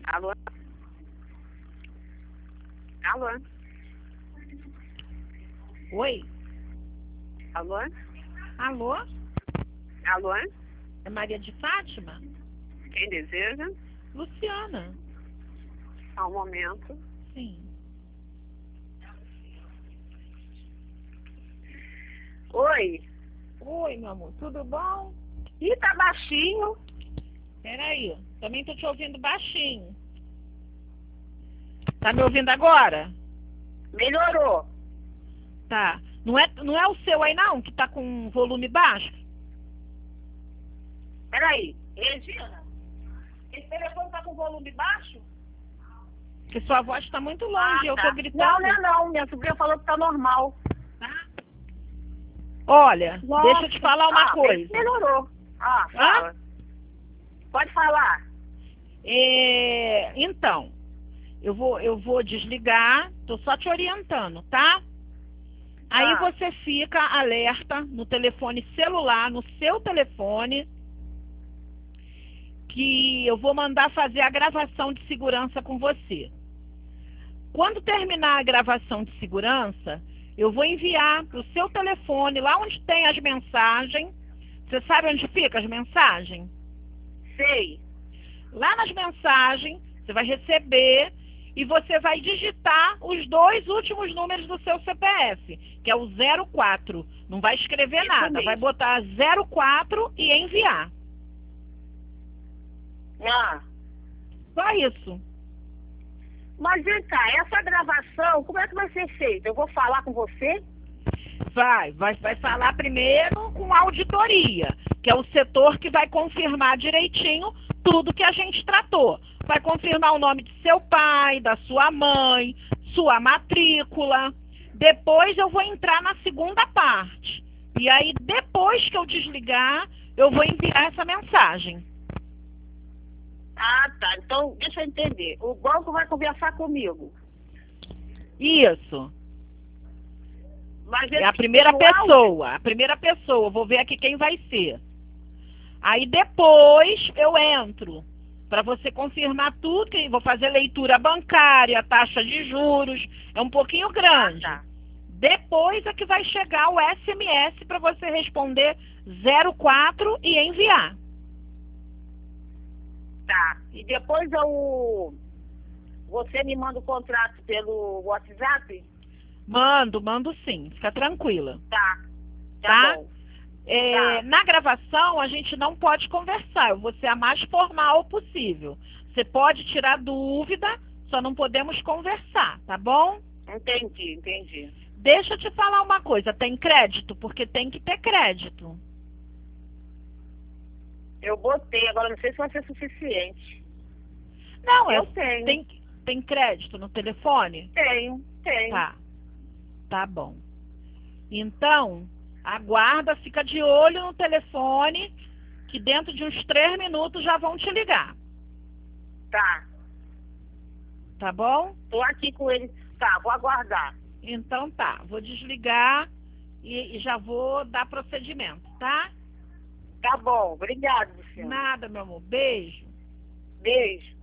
Alô? Alô? Oi? Alô? Alô? Alô? É Maria de Fátima? Quem deseja? Luciana. Só um momento. Sim. Oi? Oi, meu amor. Tudo bom? Ih, tá baixinho. Peraí. Também tô te ouvindo baixinho. Tá me ouvindo agora? Melhorou. Tá. Não é o seu aí não, que tá com volume baixo? Peraí. Regina, esse telefone tá com volume baixo? Porque sua voz tá muito longe, eu tá. tô gritando. Não. Minha sobrinha falou que tá normal. Tá? Olha, Nossa. deixa eu te falar uma coisa. Melhorou. Fala. Pode falar. Então, eu vou desligar, tô só te orientando, tá? Aí você fica alerta no telefone celular, no seu telefone, que eu vou mandar fazer a gravação de segurança com você. Quando terminar a gravação de segurança, eu vou enviar para o seu telefone, lá onde tem as mensagens. Você sabe onde fica as mensagens? Sei. Lá nas mensagens, você vai receber e você vai digitar os 2 últimos números do seu CPF, que é o 04. Não vai escrever Isso nada, mesmo. vai botar 04 e enviar. Só isso. Mas vem cá, essa gravação, como é que vai ser feita? Eu vou falar com você? Vai falar primeiro com a auditoria, que é o setor que vai confirmar direitinho tudo que a gente tratou. Vai confirmar o nome de seu pai, da sua mãe, sua matrícula. Depois eu vou entrar na segunda parte. E aí, depois que eu desligar, eu vou enviar essa mensagem. Tá. Então, deixa eu entender. O banco vai conversar comigo. Isso. Mas É a primeira pessoa. A primeira pessoa. Vou ver aqui quem vai ser. Aí depois eu entro para você confirmar tudo, que vou fazer leitura bancária, taxa de juros, é um pouquinho grande. Tá. Depois é que vai chegar o SMS para você responder 04 e enviar. Tá. E depois você me manda o contrato pelo WhatsApp? Mando sim, fica tranquila. Tá bom. Na gravação a gente não pode conversar, eu vou ser a mais formal possível. Você pode tirar dúvida, só não podemos conversar, tá bom? Entendi. Deixa eu te falar uma coisa, tem crédito? Porque tem que ter crédito. Eu botei, agora não sei se vai ser suficiente. Não, eu tenho. Tem crédito no telefone? Tenho. Tá bom. Então, aguarda, fica de olho no telefone, que dentro de uns 3 minutos já vão te ligar. Tá bom? Tô aqui com ele. Tá, vou aguardar. Então tá, vou desligar e já vou dar procedimento, tá? Tá bom, obrigado, Luciana. Nada, meu amor. Beijo. Beijo.